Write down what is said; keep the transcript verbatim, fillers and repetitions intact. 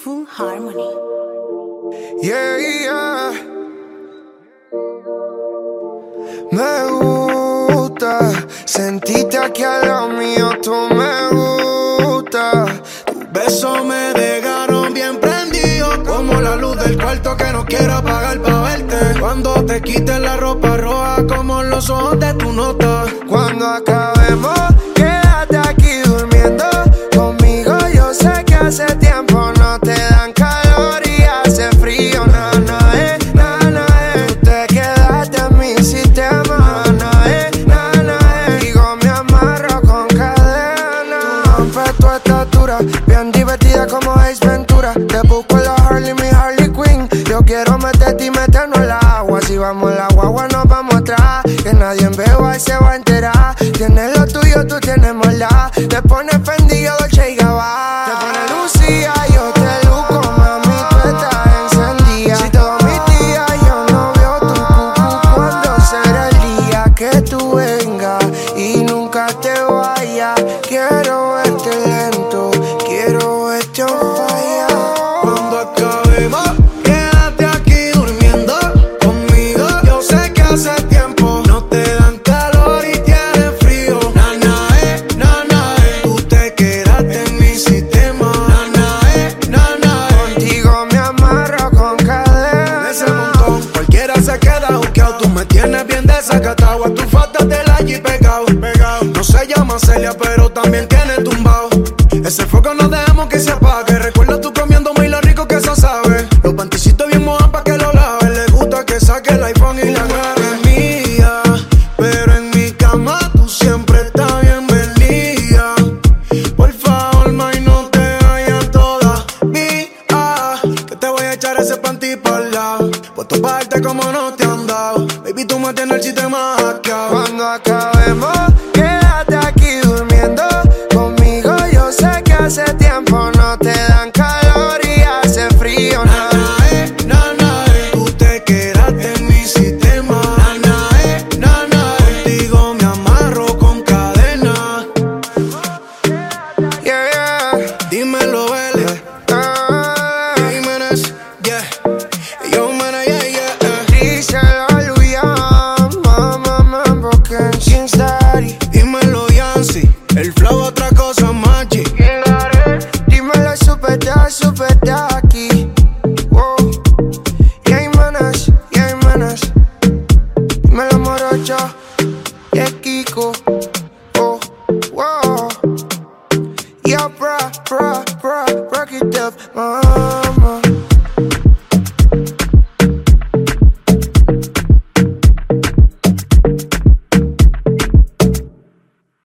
Full Harmony. Yeah, yeah. Me gusta sentirte aquí al lado mío, tú me gusta. Tus besos me dejaron bien prendido, como la luz del cuarto que no quiero apagar pa' verte. Cuando te quites la ropa roja, como los ojos de tu nota. Cuando acabemos, quédate aquí durmiendo conmigo. Yo sé que hace tiempo no te dan calor y hace frío. Na, na, eh, na, na, eh. Tú te quedaste en mi sistema. Na, na, eh, na, na, eh. Digo, me amarro con cadena. Tú rompes tu estatura, bien divertida como Ace Ventura. Te busco en la Harley, mi Harley Quinn. Yo quiero meterte y meternos en la agua. Si vamos en la guagua nos vamos atrás, que nadie en Beba se va a enterar. Tienes lo tuyo, tú tienes maldad. Te pones fendido, Dolce y Gabbana. Te pones Lucía, yo te luco, mami, tú estás encendida. Si todos mis días yo no veo tu cucu, ¿cuándo será el día que tú vengas y nunca te vayas? Quiero verte lento, quiero verte on fire. Cuando acabemos, quédate aquí durmiendo conmigo. Yo sé que hace tiempo no te dan calor y tienes frío. Na, na, eh, na, na, eh. Tú te quedaste en mi sistema. Na, na, eh, na, na, eh. Contigo me amarro con cadena. De ese montón, cualquiera se queda juqueado. Tú me tienes bien desacatado. A tu falta de la G pegado, pegado. No se llama Celia, pero también tiene tumbado. Ese fuego no dejemos que se apague. Recuerda tú comiéndome y lo rico que eso sabe. Los panticitos bien mojados pa' que lo lave. Le gusta que saque el iPhone y la grabe. Es mía, pero en mi cama tú siempre estás bienvenida. Por favor, ma, y no te vayas todavía, que te voy a echar ese panty pa'l lado. Puesto pa' darte como no te han dado. Baby, tú me tienes el sistema hackeado. Cuando acabemos, quédate aquí durmiendo conmigo. Yo sé que hace tiempo no te dan calor y hace frío. Na, na, eh, na, na, eh. Tú te quedaste en mi sistema. Na, na, eh, na, na, eh. Contigo me amarro con cadena. Yeah, yeah. Dímelo, Vélez. Ah, Yeah, Jiménez, yeah. Yo, man, yeah, yeah, yeah. díselo, Luyan, mamá, mambo, Kenshin Daddy. Dímelo, Yancy. El flow otra cosa, Magic. Dímelo, super da, super da aquí. Wow. Yeah, hay manas, yeah, hay manas. Dímelo, morocho, yeah, Kiko. Oh, wow. Yeah, bra, bra, bra, rock it up, uh.